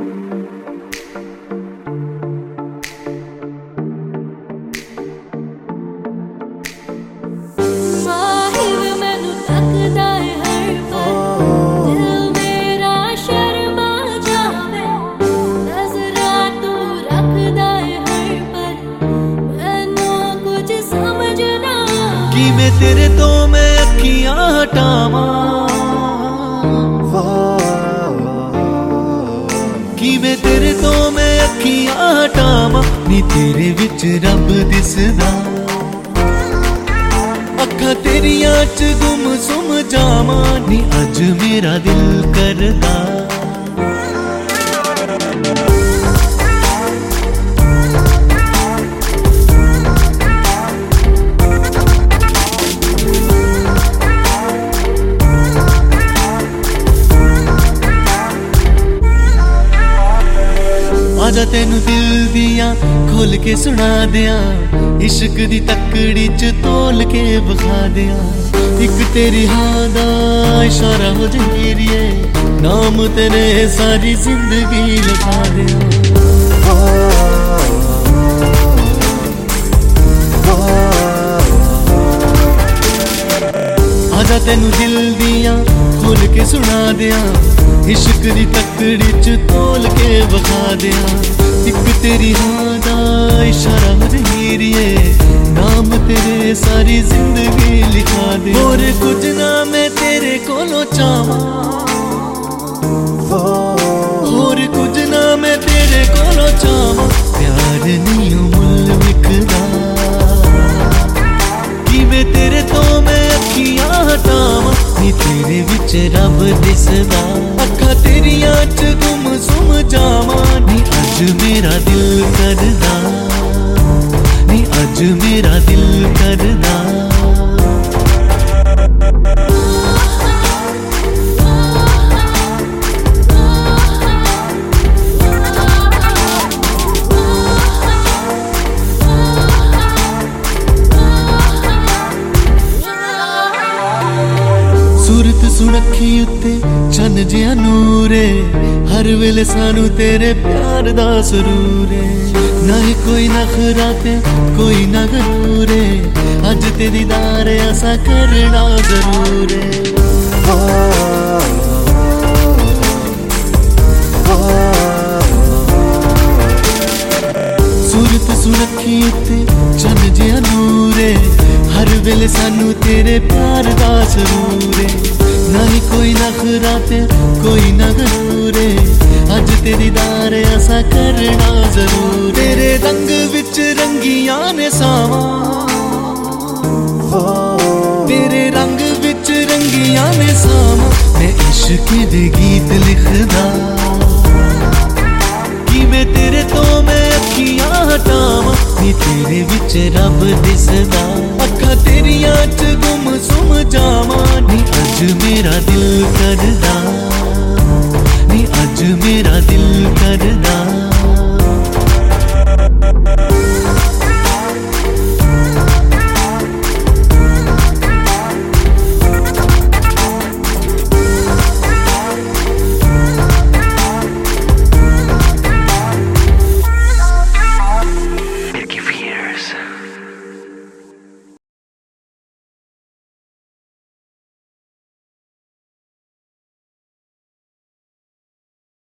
किवें तेरे तो मैं अखियां हटावां, किवें तेरे तो मैं अखियां हटावां, नी तेरे विच रब दिसदा। अखां तेरियां च गुम सुम जावां, नी अज मेरा दिल करदा। आजा तेनू दिल दियां खोल के सुना दियां, इश्क दी तकड़ी च तोल के विखा दियां। इक तेरी हाँ दा इशारा हो जहीरिए, नाम तेरे सारी जिंदगी लिखा दियां। आजा तेनू दिल दियां खोल के सुना दियां, इश्क दी तकड़ी च तोल के विखा दियां। इक तेरी हाँ दा इशारा हो जहीरिए, नाम तेरे सारी जिंदगी लिखा दे। होर कुछ ना मैं तेरे कोलों चावां, होर कुछ ना मैं तेरे कोलों चावां, प्यार नहीं मुल विकदा। किवें तेरे तो मैं अखियां हटावां, नी तेरे विच रब दिसदा। अखां तेरियां च गुम सुम जावां, नी अज मेरा दिल करदा, नी अज मेरा दिल करदा। सूरत सुनखी उत्ते चन्न जिहा नूर है, हर वेले सानू तेरे प्यार दा सुरूर है। ना ही कोई नखरा ते कोई ना गरूर है, अज ते दीदार असा करना जरूर है। सूरत सुनखी उत्ते चन्न जिहा नूर है, हर वेले सानू तेरे प्यार दा सुरूर है। ना ही कोई नखरा ते कोई ना गरूर है, अज तेरी दार असा करना जरूर। तेरे रंग विच रंगियां ने सावां, तेरे रंग विच रंगियां ने सावां, मैं इश्क दे गीत लिखदा। किवें तेरे तो मैं अखियां हटावां, नी तेरे विच रब दिसदा। अखां तेरियां च गुम सुम जावां, नी अज मेरा दिल करदा, नी अज मेरा दिल करदा।